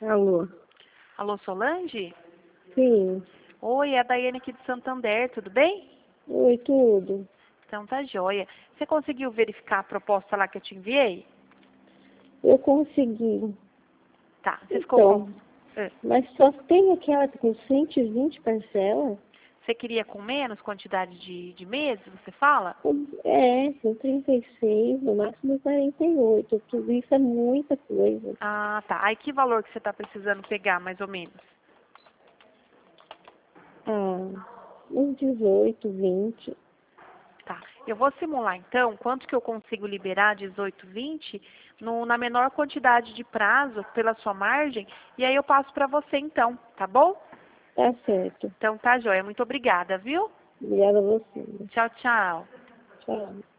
Alô? Alô, Solange? Sim. Oi, é a Daiane aqui de Santander, tudo bem? Oi, tudo. Então tá joia. Você conseguiu verificar a proposta lá que eu te enviei? Eu consegui. Tá, você ficou com... Então, mas só tem aquela com 120 parcelas? Você queria com menos quantidade de meses, você fala? Com 36, no máximo 48. Tudo isso é muita coisa. Ah, tá. Aí que valor que você tá precisando pegar, mais ou menos? Uns 18, 20. Tá. Eu vou simular então quanto que eu consigo liberar 18, 20 na menor quantidade de prazo pela sua margem e aí eu passo para você então, tá bom? Tá certo. Então tá joia. Muito obrigada, viu? Obrigada a você. Tchau, tchau. Tchau.